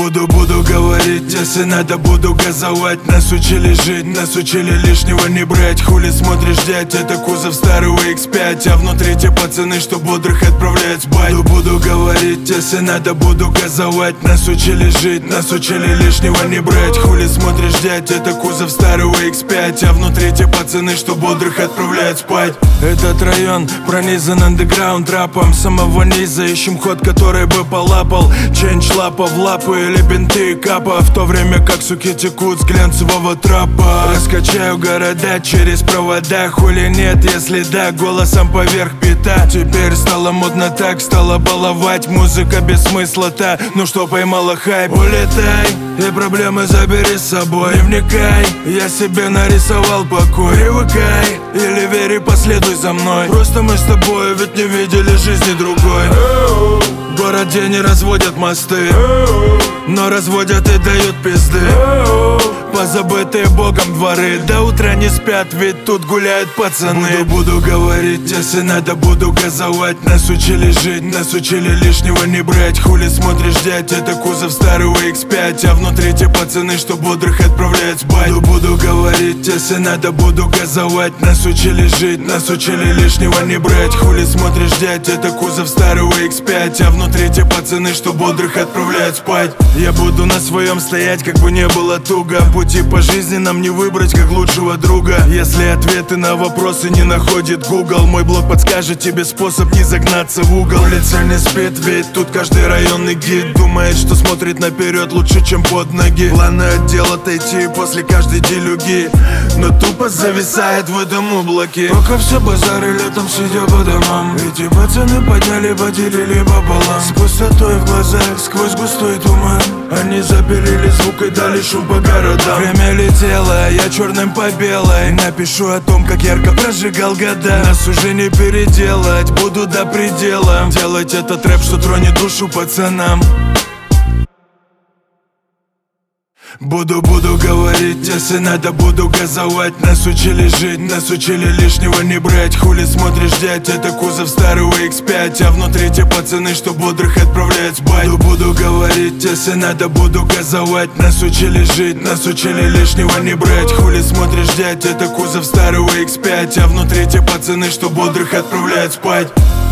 Буду говорить, если надо, буду газовать. Нас учили жить, нас учили лишнего не брать. Хули смотришь, дядь, это кузов старого X5, а внутри те пацаны, что бодрых отправляют спать. Буду говорить, если надо, буду газовать. Нас учили жить, нас учили лишнего не брать. Хули смотришь, дядь, это кузов старого X5, а внутри те пацаны, что бодрых отправляют спать. Этот район пронизан андеграунд рэпом. Самого низа ищем ход, который бы полапал. Ченч лапа в лапы или бинты капа, в то время как суки текут с глянцевого трапа. Раскачаю города через провода. Хули нет, если да, голосом поверх бита. Теперь стало модно так, стало баловать. Музыка без смысла-то, ну что поймала хайп. Улетай и проблемы забери с собой. Не вникай, я себе нарисовал покой. Привыкай или верь и последуй за мной. Просто мы с тобой ведь не видели жизни другой. В городе не разводят мосты, но разводят и дают пизды. Позабытые богом дворы до утра не спят, ведь тут гуляют пацаны. Буду говорить, если надо, буду газовать. Нас учили жить, нас учили лишнего не брать. Хули смотришь, дядь, это кузов старого X5, а внутри те пацаны, что бодрых отправляют спать. Буду говорить, если надо, буду газовать. Нас учили жить, нас учили лишнего не брать. Хули смотришь, дядь, это кузов старого X5, а внутри те пацаны, что бодрых отправляют спать. Я буду на своем стоять, как бы не было туго. Пути по жизни нам не выбрать как лучшего друга. Если ответы на вопросы не находит Google, мой блог подскажет тебе способ не загнаться в угол. Улица не спит, ведь тут каждый районный гид думает, что смотрит наперед лучше, чем под ноги. Планы отдел отойти после каждой делюги, но тупо зависает в этом облаке. Пока все базары летом сидя по домам, эти пацаны подняли, поделили пополам. С пустотой в глазах, сквозь густой туман, они запилили звук и дали шум по городам. Время летело, я черным по белой. Напишу о том, как ярко прожигал года. Нас уже не переделать, буду до предела делать этот рэп, что тронет душу пацанам. Буду говорить, если надо, буду газовать. Нас учили жить, нас учили лишнего не брать. Хули смотришь, дядь, это кузов старого X5, а внутри те пацаны, что бодрых отправляют спать. Буду говорить, если надо, буду газовать. Нас учили жить, нас учили лишнего не брать. Хули смотришь, дядь, это кузов старого X5, а внутри те пацаны, что бодрых отправляют спать.